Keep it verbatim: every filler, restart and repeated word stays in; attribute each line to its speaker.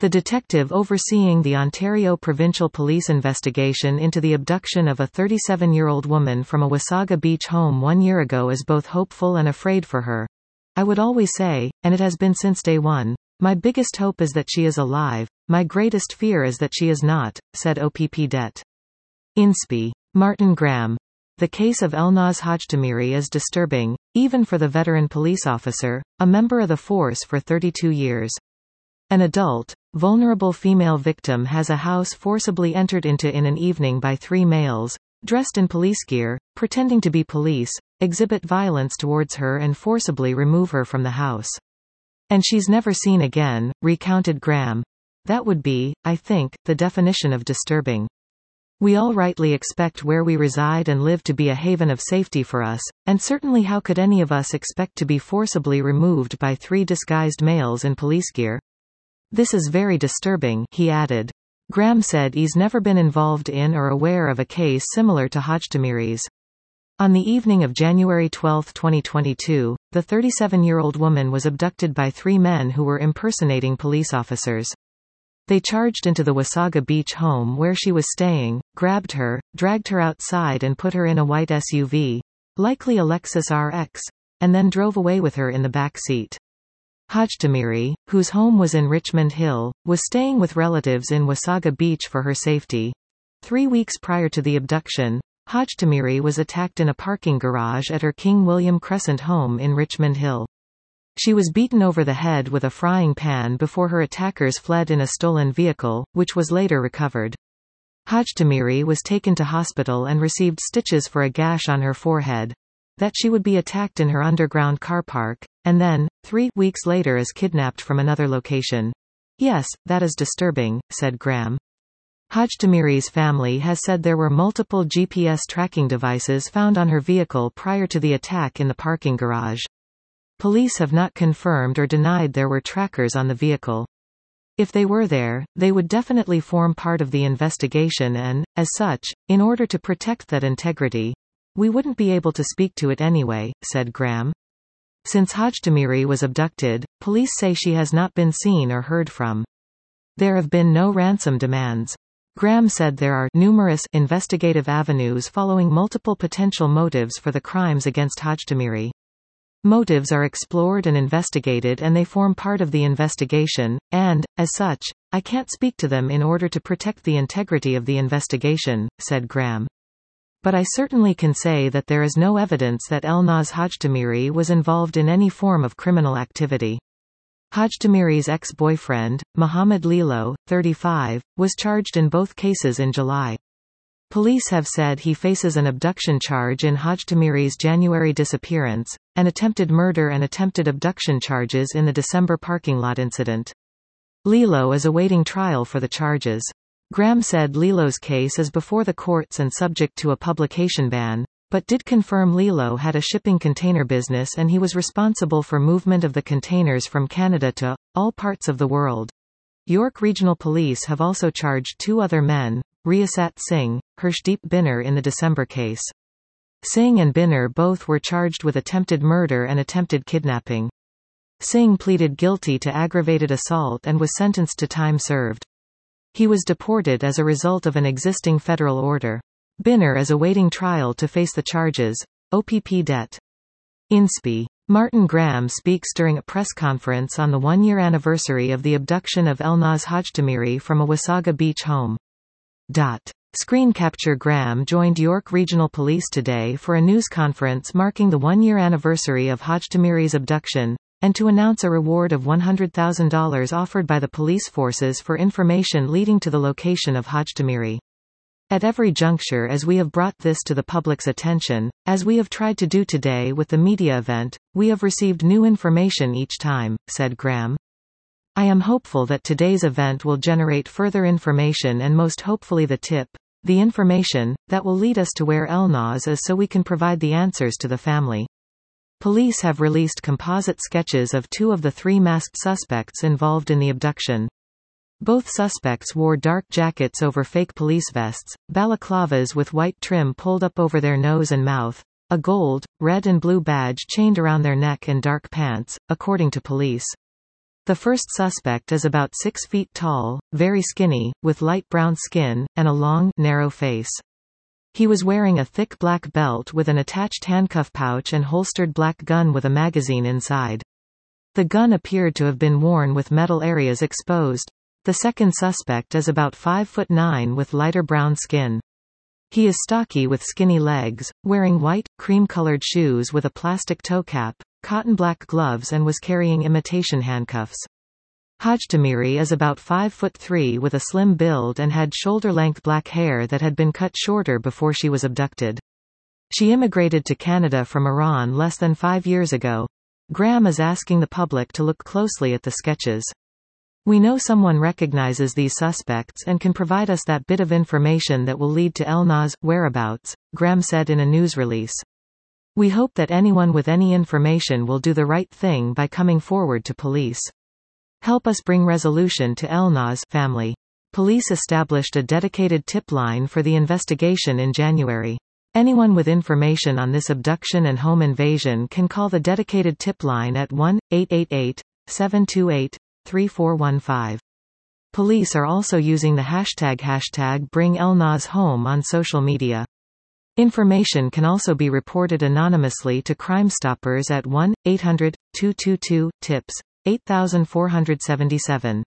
Speaker 1: The detective overseeing the Ontario Provincial Police investigation into the abduction of a thirty-seven-year-old woman from a Wasaga Beach home one year ago is both hopeful and afraid for her. I would always say, and it has been since day one, my biggest hope is that she is alive, my greatest fear is that she is not, said O P P Det. INSPE. Martin Graham. The case of Elnaz Hajtamiri is disturbing, even for the veteran police officer, a member of the force for thirty-two years. An adult, vulnerable female victim has a house forcibly entered into in an evening by three males, dressed in police gear, pretending to be police, exhibit violence towards her and forcibly remove her from the house. And she's never seen again, recounted Graham. That would be, I think, the definition of disturbing. We all rightly expect where we reside and live to be a haven of safety for us, and certainly how could any of us expect to be forcibly removed by three disguised males in police gear? This is very disturbing, he added. Graham said he's never been involved in or aware of a case similar to Hajtamiri's. On the evening of January twelfth twenty twenty-two, the thirty-seven-year-old woman was abducted by three men who were impersonating police officers. They charged into the Wasaga Beach home where she was staying, grabbed her, dragged her outside and put her in a white S U V, likely a Lexus R X, and then drove away with her in the back seat. Hajtamiri, whose home was in Richmond Hill, was staying with relatives in Wasaga Beach for her safety. Three weeks prior to the abduction, Hajtamiri was attacked in a parking garage at her King William Crescent home in Richmond Hill. She was beaten over the head with a frying pan before her attackers fled in a stolen vehicle, which was later recovered. Hajtamiri was taken to hospital and received stitches for a gash on her forehead. That she would be attacked in her underground car park, and then, three weeks later is kidnapped from another location. Yes, that is disturbing, said Graham. Hajtamiri's family has said there were multiple G P S tracking devices found on her vehicle prior to the attack in the parking garage. Police have not confirmed or denied there were trackers on the vehicle. If they were there, they would definitely form part of the investigation and, as such, in order to protect that integrity, we wouldn't be able to speak to it anyway, said Graham. Since Hajtamiri was abducted, police say she has not been seen or heard from. There have been no ransom demands. Graham said there are numerous investigative avenues following multiple potential motives for the crimes against Hajtamiri. Motives are explored and investigated and they form part of the investigation, and, as such, I can't speak to them in order to protect the integrity of the investigation, said Graham. But I certainly can say that there is no evidence that Elnaz Hajtamiri was involved in any form of criminal activity. Hajtamiri's ex-boyfriend, Mohammed Lilo, thirty-five, was charged in both cases in July. Police have said he faces an abduction charge in Hajtamiri's January disappearance, and attempted murder and attempted abduction charges in the December parking lot incident. Lilo is awaiting trial for the charges. Graham said Lilo's case is before the courts and subject to a publication ban, but did confirm Lilo had a shipping container business and he was responsible for movement of the containers from Canada to all parts of the world. York Regional Police have also charged two other men, Riyasat Singh, Harshdeep Binner in the December case. Singh and Binner both were charged with attempted murder and attempted kidnapping. Singh pleaded guilty to aggravated assault and was sentenced to time served. He was deported as a result of an existing federal order. Binner is awaiting trial to face the charges. O P P Det. INSPE. Martin Graham speaks during a press conference on the one-year anniversary of the abduction of Elnaz Hajtamiri from a Wasaga Beach home. Dot. Screen capture. Graham joined York Regional Police today for a news conference marking the one-year anniversary of Hajtamiri's abduction, and to announce a reward of one hundred thousand dollars offered by the police forces for information leading to the location of Hajtamiri. At every juncture as we have brought this to the public's attention, as we have tried to do today with the media event, we have received new information each time, said Graham. I am hopeful that today's event will generate further information and most hopefully the tip, the information, that will lead us to where Elnaz is so we can provide the answers to the family. Police have released composite sketches of two of the three masked suspects involved in the abduction. Both suspects wore dark jackets over fake police vests, balaclavas with white trim pulled up over their nose and mouth, a gold, red and blue badge chained around their neck and dark pants, according to police. The first suspect is about six feet tall, very skinny, with light brown skin, and a long, narrow face. He was wearing a thick black belt with an attached handcuff pouch and holstered black gun with a magazine inside. The gun appeared to have been worn with metal areas exposed. The second suspect is about five foot nine with lighter brown skin. He is stocky with skinny legs, wearing white, cream-colored shoes with a plastic toe cap, cotton black gloves and was carrying imitation handcuffs. Hajtamiri is about five foot three with a slim build and had shoulder-length black hair that had been cut shorter before she was abducted. She immigrated to Canada from Iran less than five years ago. Graham is asking the public to look closely at the sketches. We know someone recognizes these suspects and can provide us that bit of information that will lead to Elnaz's whereabouts, Graham said in a news release. We hope that anyone with any information will do the right thing by coming forward to police. Help us bring resolution to Elnaz's family. Police established a dedicated tip line for the investigation in January. Anyone with information on this abduction and home invasion can call the dedicated tip line at one eight eight eight, seven two eight, three four one five. Police are also using the hashtag hashtag Bring Elnaz Home on social media. Information can also be reported anonymously to Crime Stoppers at one eight hundred, two two two, TIPS, eight four seven seven.